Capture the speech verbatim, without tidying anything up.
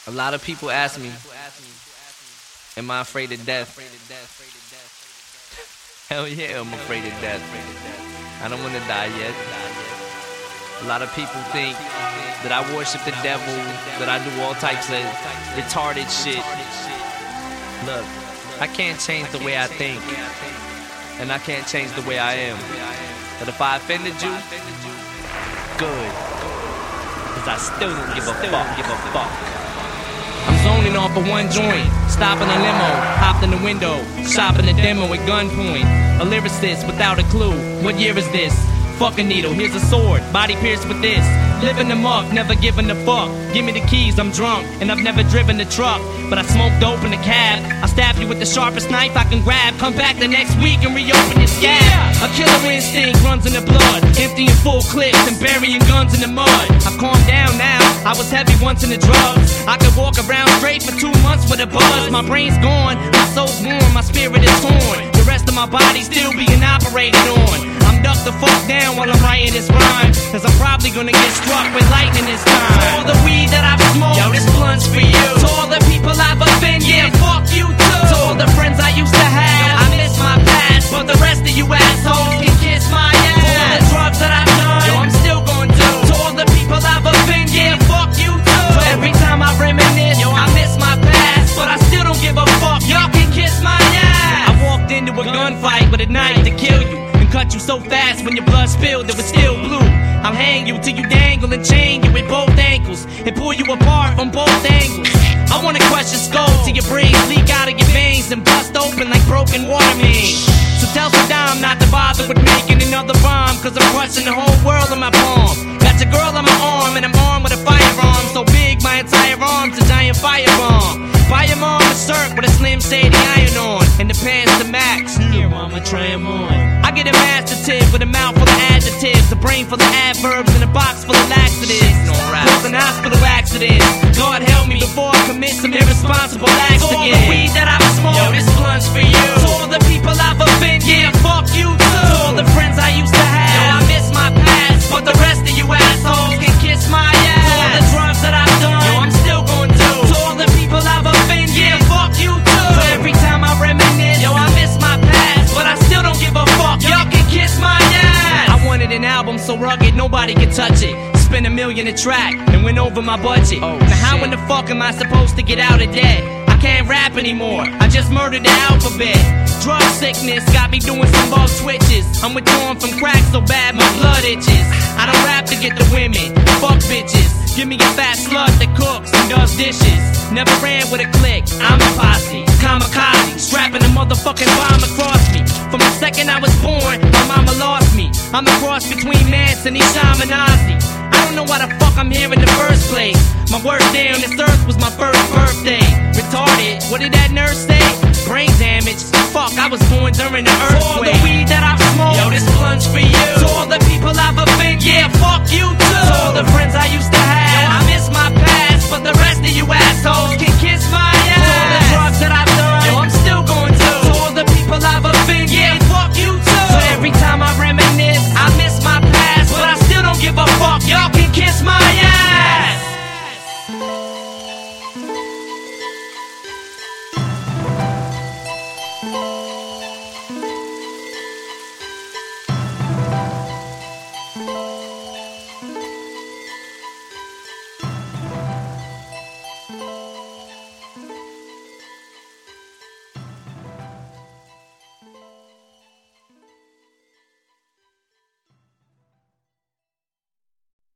A lot of people ask me, am I afraid of death? Hell yeah, I'm afraid of death. I don't want to die yet. A lot of people think that I worship the devil, that I do all types of retarded shit. Look, I can't change the way I think, and I can't change the way I am. But if I offended you, good, cause I still don't give a fuck, give a fuck. I'm zoning off of one joint, stopping a limo, hopped in the window, shopping a demo at gunpoint. A lyricist without a clue, what year is this? Fuck a needle, here's a sword, body pierced with this. Living them up, never giving a fuck. Give me the keys, I'm drunk, and I've never driven a truck. But I smoke dope in a cab. I stab you with the sharpest knife I can grab. Come back the next week and reopen your scab. A killer instinct runs in the blood, emptying full clips and burying guns in the mud. I've calmed down now, I was heavy once in the drugs. I could walk around straight for two months with a buzz. My brain's gone, my soul's warm, my spirit is torn. The rest of my body still being operated on. I'm ducked the fuck down while I'm writing this rhyme, cause I'm probably gonna get struck with lightning this time. To all the weed that I've smoked, yo, this blunt's for you. To all the people I've offended, yeah, fuck you too. To all the friends I used to have, I miss my past, but the rest of you assholes can kiss my ass. For all the drugs that I've done, yo, I'm still gonna do. To all the people I've offended, yeah, fuck you too. So every time I reminisce, yo, I miss my past, but I still don't give a fuck, y'all can kiss my ass. I walked into a gunfight with a knife to kill you, cut you so fast when your blood spilled it was still blue. I'll hang you till you dangle and chain you with both ankles and pull you apart from both angles. I wanna crush your skull till your brains leak out of your veins and bust open like broken water mains. So tell Saddam not to bother with making another bomb, cause I'm crushing the whole world in my palm. Got your girl on my arm and I'm armed with a firearm so big my entire arm's a giant firebomb. Buy your mom a shirt with a Slim Shady iron on and the pants to max. Here, mama, try 'em on. I get a master tip with a mouth full of adjectives, a brain full of adverbs, and a box full of laxatives. Cause an hospital accident. God help me before I commit some irresponsible acts again. To all the weed that I've smoked, yo, this blunt's for you. To all the people I've offended, yeah, fuck you too. To all the friends I used to have, yo, I miss my past, but the rest of you assholes can kiss my ass. To all the drugs that I've done, yo, I'm still going to. To all the people I've offended, yeah, fuck you too. So every time I reminisce, yo, I miss my past, but I still don't give a fuck, y'all can kiss my ass. I wanted an album so rugged nobody can touch it. Spent a million a track and went over my budget. Oh, now how shit. In the fuck am I supposed to get out of debt? I can't rap anymore, I just murdered the alphabet. Drug sickness got me doing some bug switches. I'm withdrawn from crack so bad my blood itches. I don't rap to get the women, fuck bitches. Give me a fat slut that cooks and does dishes. Never ran with a clique, I'm a posse. Kamikaze, strapping a motherfucking bomb across me. From the second I was born, my mama lost me. I'm a cross between Manson and Shaminazi. I don't know why the fuck I'm here in the first place. My worst day on this earth was my first birthday. Retarded, what did that nurse say? Brain damage, fuck, I was born during the earthquake. To all the weed that I've smoked, yo, this blunt's for you. To all the people I've offended, yeah, fuck you too. To all the friends I used to have,